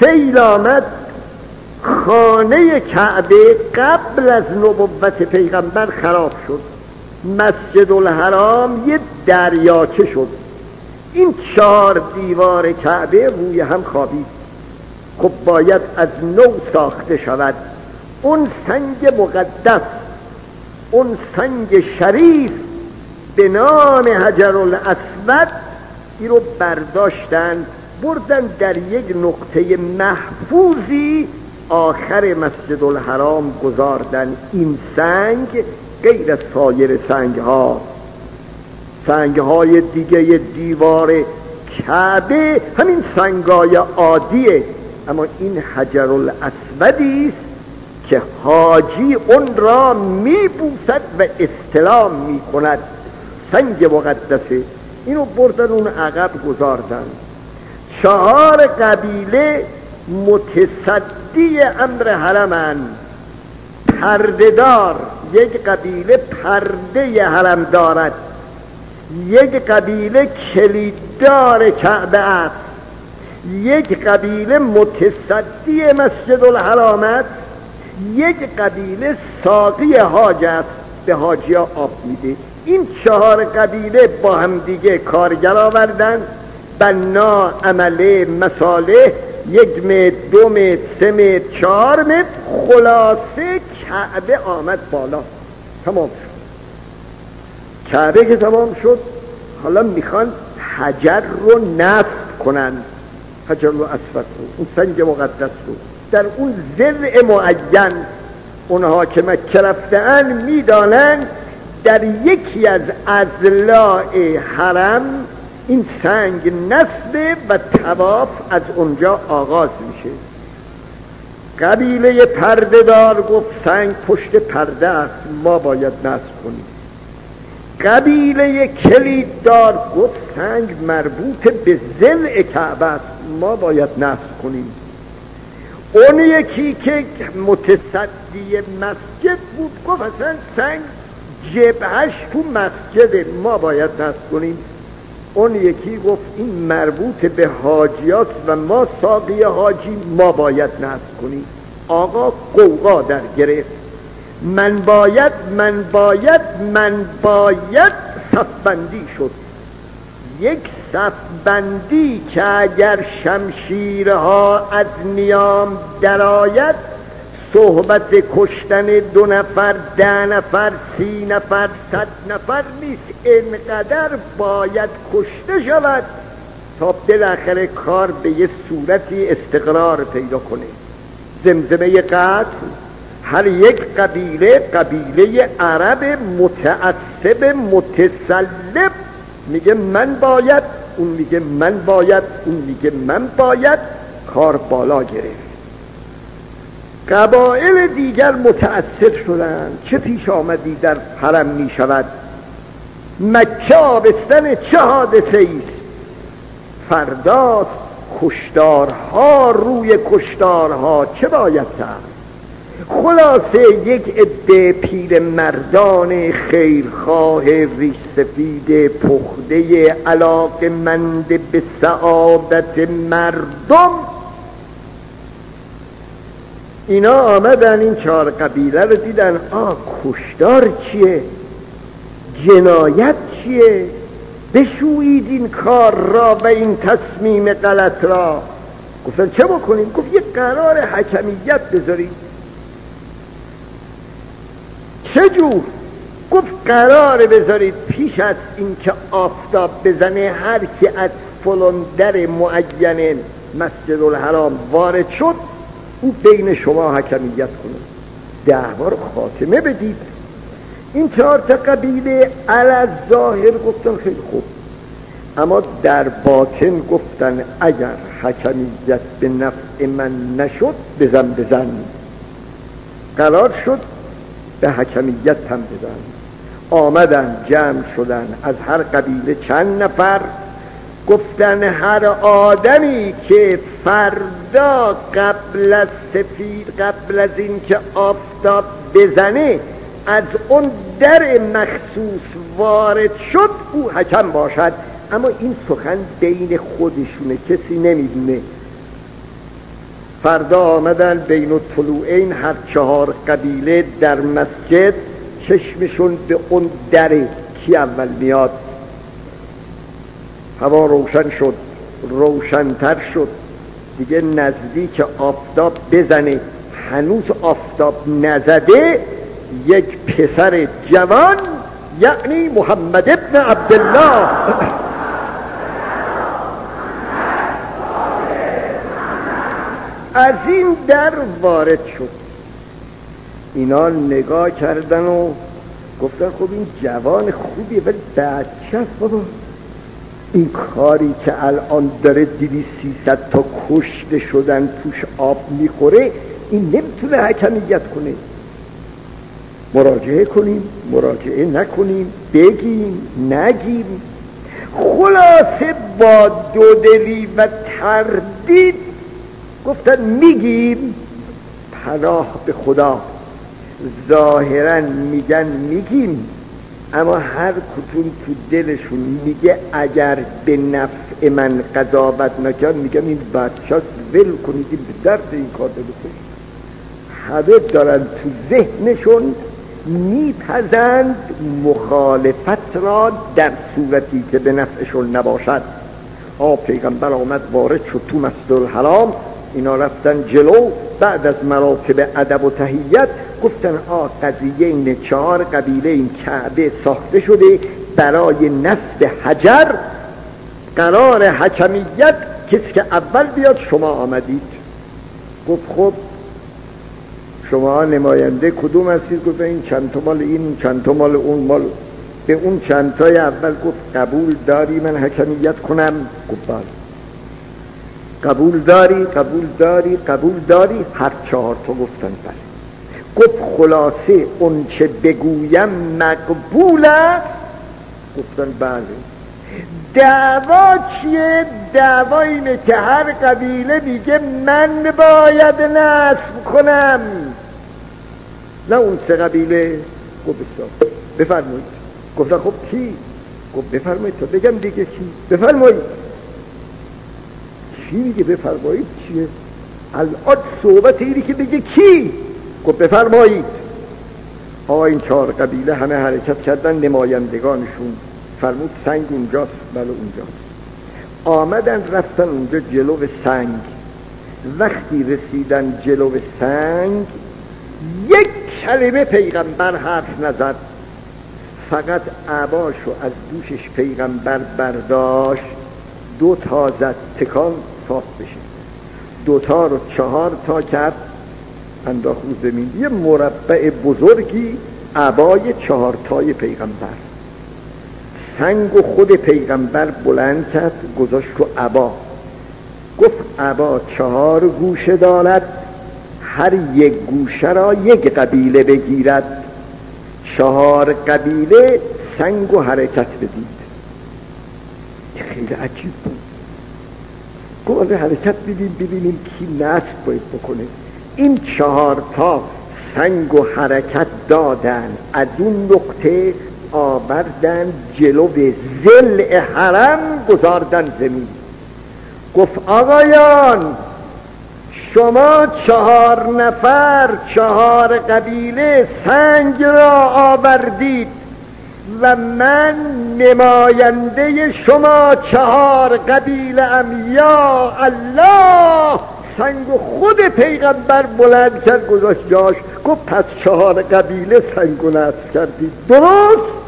سیل آمد، خانه کعبه قبل از نبوت پیغمبر خراب شد، مسجد الحرام یه دریاچه شد، این 4 دیوار کعبه روی هم خوابید. خب باید از نو ساخته شود. اون سنگ مقدس، اون سنگ شریف به نام حجر الاسود، این رو برداشتن بردن در یک نقطه محفوظی آخر مسجد الحرام گذاردن. این سنگ غیر از سایر سنگ‌های دیگه دیوار کعبه همین سنگای عادیه، اما این حجر الاسودی است که حاجی اون را میبوسد و استلام میکند. سنگ مقدسه. اینو بردن اون عقب گذاردن. 4 قبیله متصدی امر حرمن، پردهدار. یک قبیله پرده حرم دارد، یک قبیله کلیددار کعبه است، یک قبیله متصدی مسجد الحرام است، یک قبیله ساقی حاج است، به حاجی ها آب میده. این 4 قبیله با هم دیگه کارگر آوردن، بنا، عمله، مصالح، 1 متر، 2 متر، 3 متر، 4 متر، خلاصه کعبه آمد بالا. تمام شد. کعبه که تمام شد، حالا میخوان حجر رو نصب کنن، حجر الاسود رو، اون سنگ مقدس رو، در اون ضلع معین. اونها که مکه رفته‌اند میدانن در یکی از اضلاع حرم این سنگ نصب و طواف از اونجا آغاز میشه. قبیله پردهدار گفت سنگ پشت پرده است، ما باید نصب کنیم. قبیله کلیددار گفت سنگ مربوط به ضلع کعبه است، ما باید نصب کنیم. اون یکی که متصدی مسجد بود گفت اصلا سنگ جبهش تو مسجد، ما باید نصب کنیم. اون یکی گفت این مربوط به حاجیات و ما ساقی حاجی، ما باید نصب کنیم. آقا قوقا در گرفت. من باید صفبندی شد. یک صفبندی که اگر شمشیرها از نیام درآید، صحبت کشتن 2 نفر، 10 نفر، 30 نفر، 100 نفر نیست، اینقدر باید کشته شود تا بالاخره کار به یه صورتی استقرار پیدا کنه. زمزمه قتل. هر یک قبیله عرب متعصب متسلب میگه من باید، اون میگه من باید، اون میگه من باید. کار بالا گرفت. قبایل دیگر متأثر شدند. چه پیش آمدی در حرم می شود؟ مکه آبستن چه حادثه ایست؟ فرداست کشتارها روی کشتارها. چه باید کرد؟ خلاصه یک عده پیر مردان خیرخواه ریش سفید پخته علاقه‌مند به سعادت مردم، اینا آمدن این 4 قبیله رو دیدن. کشتار چیه؟ جنایت چیه؟ بشویید این کار را و این تصمیم غلط را. گفتن چه بکنیم؟ گفت یک قرار حکمیت بذارید. چجور؟ گفت قرار بذارید پیش از این که آفتاب بزنه هر که از فلان در معین مسجد الحرام وارد شد او بین شما حکمیت کنه، دعوا رو خاتمه بدید. این 4 قبیله علی ظاهر گفتن خیلی خوب، اما در باطن گفتن اگر حکمیت به نفع من نشد بزن. قرار شد به حکمیت هم بزن. آمدن جمع شدن از هر قبیله چند نفر، گفتن هر آدمی که فردا قبل از این که آفتاب بزنه از اون در مخصوص وارد شد او حکم باشد. اما این سخن بین خودشونه، کسی نمیدونه. فردا آمدن بین الطلوعین هر 4 قبیله در مسجد، چشمشون به اون دره کی اول میاد. هوا روشن شد، روشنتر شد، دیگه نزدیک آفتاب بزنه، هنوز آفتاب نزده، یک پسر جوان یعنی محمد ابن عبدالله از این در وارد شد. اینا نگاه کردن و گفتن خب این جوان خوبیه ولی بچه است بابا، این کاری که الان داره 200-300 تا کشته شدن توش آب میخوره، این نمیتونه حکمیت کنه. مراجعه کنیم، مراجعه نکنیم، بگیم، نگیم. خلاصه با دودلی و تردید گفتن میگیم. پناه به خدا، ظاهرا میگن میگیم، اما هر کدوم تو دلشون میگه اگر به نفع من قضاوت نکرد، میگم این بچه‌ست ول کنید، این به درد این کار بکنید. همه دارن تو ذهنشون میپزند مخالفت را در صورتی که به نفعشون نباشد. پیغمبر آمد وارد شد تو مسجد الحرام، اینا رفتن جلو. بعد از مراتب ادب و تحیت گفتن قضیه این 4 قبیله این کعبه ساخته شده برای نصب حجر، قرار حکمیت کسی که اول بیاد شما آمدید. گفت خب شما نماینده کدوم هستید؟ گفت این چند تا مال این، چند تا مال اون. مال به اون چند تای اول گفت قبول داری من حکمیت کنم؟ گفت بله. قبول داری؟ قبول داری؟ قبول داری؟ هر 4 تا گفتن بله. گفت خلاصه اون چه بگویم مقبول است؟ گفتن بله. دعوا چیه؟ دعوا اینه که هر قبیله میگه من باید نصب کنم، نه اون 3 قبیله. گفت بفرمایید. گفتن خب کی؟ گفت بفرمایید تا بگم دیگه کی. بفرمایید. چی میگه بفرمایید چیه؟ الان صحبت اینی که بگه کی. گفت بفرمایید. این 4 قبیله همه حرکت کردن، نمایندگانشون فرمود سنگ اونجاست. بله اونجاست. آمدن رفتن اونجا جلو سنگ. وقتی رسیدن جلو سنگ، یک کلمه پیغمبر حرف نزد، فقط عباشو از دوشش پیغمبر برداشت، 2 تا زد تکان صاف بشه، 2 تا رو 4 تا کرد، انداخت رو زمین. یه مربع بزرگی عبای 4 تای پیغمبر. سنگ و خود پیغمبر بلند کرد گذاشت رو عبا. گفت عبا 4 گوشه دارد، هر یک گوشه را یک قبیله بگیرد. 4 قبیله سنگ و حرکت بدید. خیلی عجیب بود. گفت حرکت بدید ببینیم کی نصب باید بکنه. این 4 تا سنگ و حرکت دادن، از اون نقطه آوردن جلو ضلع حرم گذاردن زمین. گفت آقایان شما 4 نفر 4 قبیله سنگ را آوردید و من نماینده شما 4 قبیله ام. یا الله. سنگ خود پیغمبر بلند کرد گذاشت جاش. گفت پس 4 قبیله سنگ نصب کردید. درست؟